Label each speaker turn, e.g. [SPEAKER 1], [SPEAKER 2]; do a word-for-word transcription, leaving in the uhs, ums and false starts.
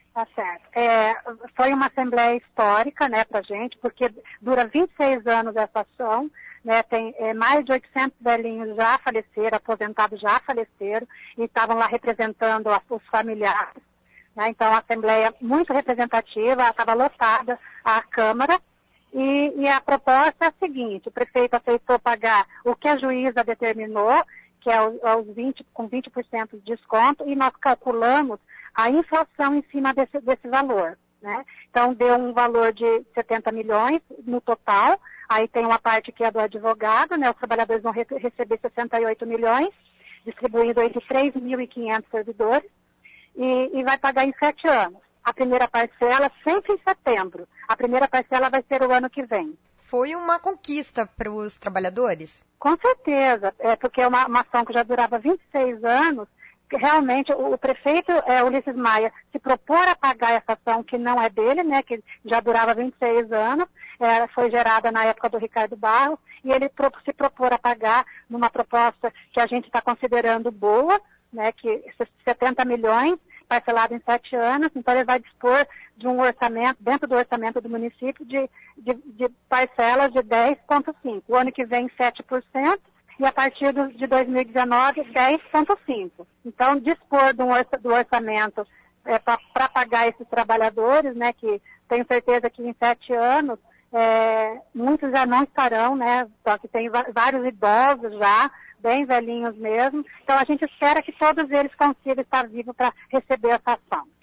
[SPEAKER 1] Tá certo. É, foi uma assembleia histórica, né, pra gente, porque dura vinte e seis anos essa ação, né, tem é, mais de oitocentos velhinhos já faleceram, aposentados já faleceram, e estavam lá representando a, os familiares, né, então a assembleia muito representativa, estava lotada a Câmara, e, e a proposta é a seguinte: o prefeito aceitou pagar o que a juíza determinou, que é os, os vinte, com vinte por cento de desconto, e nós calculamos a inflação em cima desse, desse valor, né? Então, deu um valor de setenta milhões no total, aí tem uma parte que é do advogado, né? Os trabalhadores vão re receber sessenta e oito milhões, distribuído entre três mil e quinhentos servidores, e, e vai pagar em sete anos. A primeira parcela sempre em setembro, a primeira parcela vai ser o ano que vem.
[SPEAKER 2] Foi uma conquista para os trabalhadores?
[SPEAKER 1] Com certeza, é porque é uma, uma ação que já durava vinte e seis anos, que realmente o, o prefeito é, Ulisses Maia se propor a pagar essa ação que não é dele, né, que já durava vinte e seis anos, é, foi gerada na época do Ricardo Barros, e ele pro, se propor a pagar numa proposta que a gente está considerando boa, né, que setenta milhões, parcelado em sete anos, então ele vai dispor de um orçamento, dentro do orçamento do município, de, de, de parcelas de dez vírgula cinco. O ano que vem, sete por cento, e a partir do, de dois mil e dezenove, dez vírgula cinco. Então, dispor do, orça, do orçamento é, para pagar esses trabalhadores, né, que tenho certeza que em sete anos, é, muitos já não estarão, né, só que tem vários idosos já, bem velhinhos mesmo. Então, a gente espera que todos eles consigam estar vivos para receber essa ação.